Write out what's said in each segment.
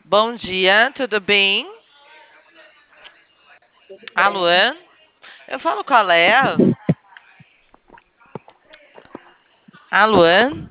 Bom dia, tudo bem? Tudo Alô? bem. Eu falo com a Léa. Alô?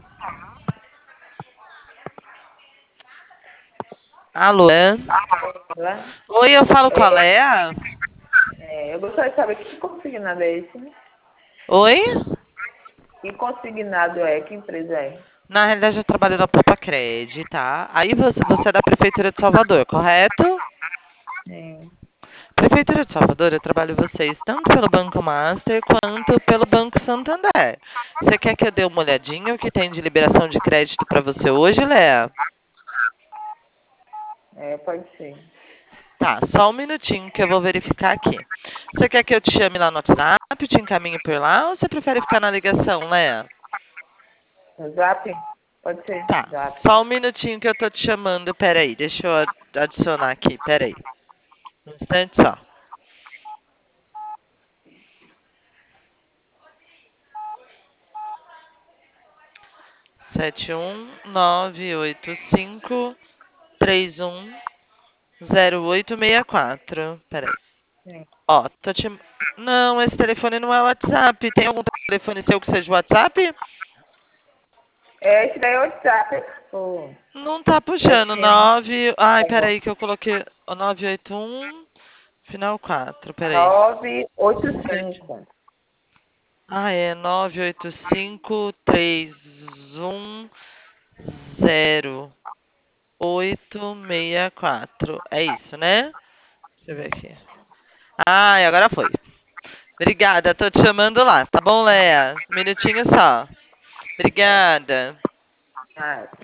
Alô? Olá. Oi, eu falo com a É, Léa. eu gostaria de saber que consignado é esse? Oi? Que consignado é? Que empresa é? Na realidade, eu trabalho na Poupa Cred, tá? Aí você é da Prefeitura de Salvador, correto? Sim. Prefeitura de Salvador, eu trabalho vocês tanto pelo Banco Master quanto pelo Banco Santander. Você quer que eu dê uma olhadinha o que tem de liberação de crédito para você hoje, Léa? Pode ser. Tá, só um minutinho que eu vou verificar aqui. Você quer que eu te chame lá no WhatsApp, te encaminhe por lá, ou você prefere ficar na ligação, Léa? Zap? Pode ser. Tá, Zap. só um minutinho que eu tô te chamando. Peraí, deixa eu adicionar aqui, peraí. Um instante só. 71985310864. Peraí. Sim. Ó, tô te. Não, esse telefone não é WhatsApp. Tem algum telefone seu que seja WhatsApp? Esse daí é o WhatsApp. O Não tá puxando. SM. 9. Ai, Tá bom. peraí que eu coloquei o 981, final 4. Peraí. 7. 985. Ah, é 985310864. É isso, né? Deixa eu ver aqui. Ai, agora foi. Obrigada, tô te chamando lá. Tá bom, Léa? Um minutinho só. Obrigada. Ah,